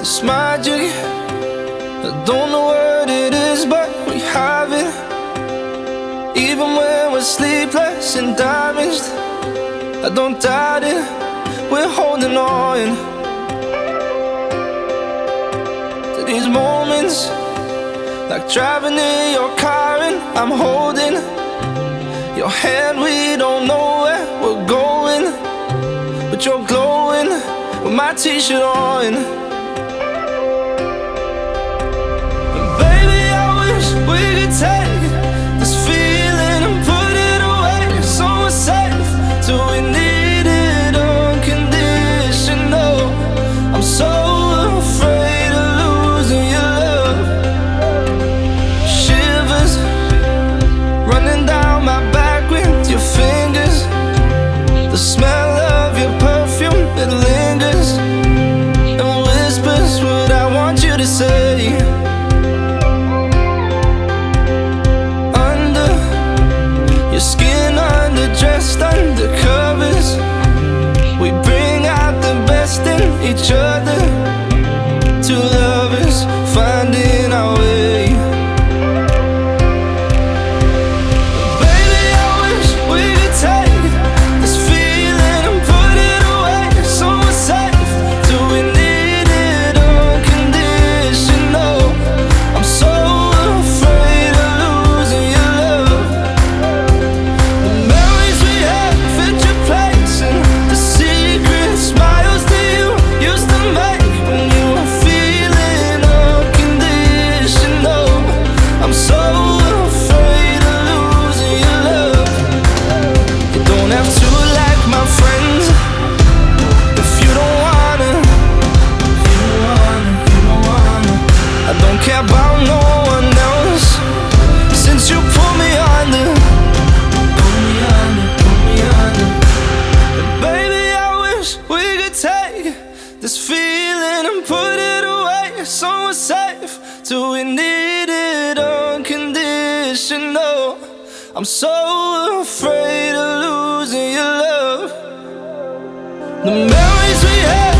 This magic, I don't know what it is, but we have it. Even when we're sleepless and damaged, I don't doubt it, we're holding on to these moments, like driving in your car and I'm holding your hand. We don't know where we're going, but you're glowing with my t-shirt on. And baby, I wish we could take this feeling and put it away somewhere safe till we need it unconditional. I'm so afraid of losing your love. Shivers running down my back with your fingers. The smell of your perfume, it lingers and whispers what I want you to say. Under your skin, underdressed, under covers, we bring out the best in each other. Two lovers finding our way. Baby, I wish we could take this feeling and put it away somewhere safe till we need it unconditional. I'm so afraid of losing your love. The memories we had fit your place, and the secret smiles that you used to make when you were feeling unconditional. I'm so afraid of losing your love. You don't have to like my friends if you don't wanna. I don't care about no one else since you pull me under. Baby, I wish we could take this feeling and put it away somewhere safe till we need it unconditional. I'm so afraid of losing your love. The memories we had